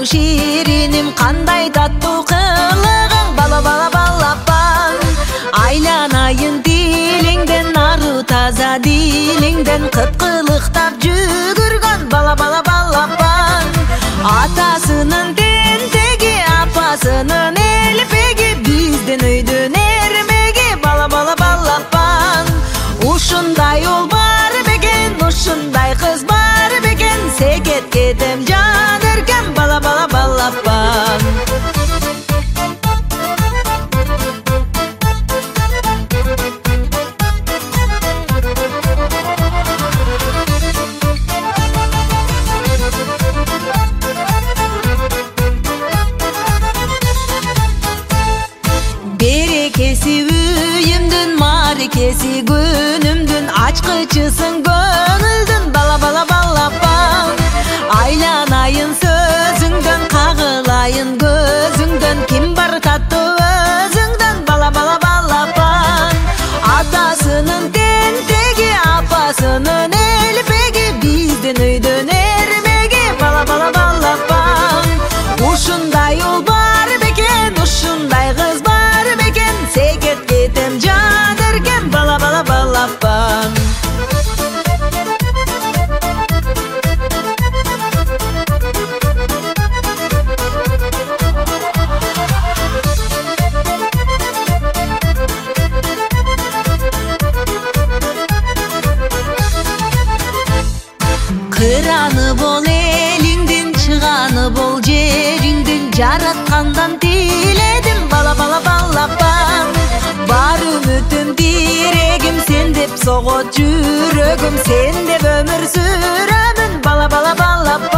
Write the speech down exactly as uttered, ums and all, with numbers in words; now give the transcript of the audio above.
таттуу шириnim, кандай таттуу кылыгың, бала бала балапан. Айланайын дилиңден, ару таза дилиңден, кыпкылыктап жүгүргөн бала бала балапан. Атасынын тентеги, апасынын элпеги, биздин өйдүн эрмеги, бала бала балапан. Ушундай уул бар бекен, ушундай кыз бар бекен, секет кетем жан эркем, бала бала балапан. Берекеси үйүмдүн, марекеси күнүмдүн, ачкычысың көңүлдүн, бала бала балапан. Айланайын сөзүңдөн, кагылайын көзүңдөн, ким бар таттуу өзүңдөн, бала бала балапан. Атасынын тентеги, апасынын элпеги, биздин өйдүн эрмеги, бала бала балапан. Ушундай уул бар бекен, ушундай кыз бар бекен, секет кетем жан эркем, бала бала балапан. Кыраны бол элиңдин, чыганы бол жериңдин, жараткандан тиледим, бала бала балапан. Бар үмүтүм, тирегим, сен деп согот жүрөгүм, сен деп өмүр сүрөмүн, бала бала балапан.